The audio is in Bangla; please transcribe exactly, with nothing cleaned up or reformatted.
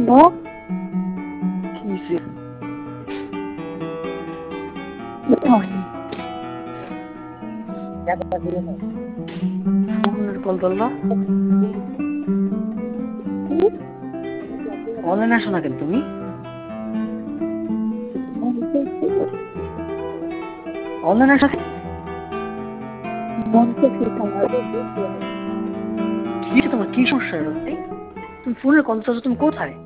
কিসে ফোনের কল ধরলা? অনলাইনে আসো না কেন তুমি? অনলাইনে আসো কি তোমার কি সমস্যা? তুমি ফোনের কল ধরছো, তুমি কোথায়?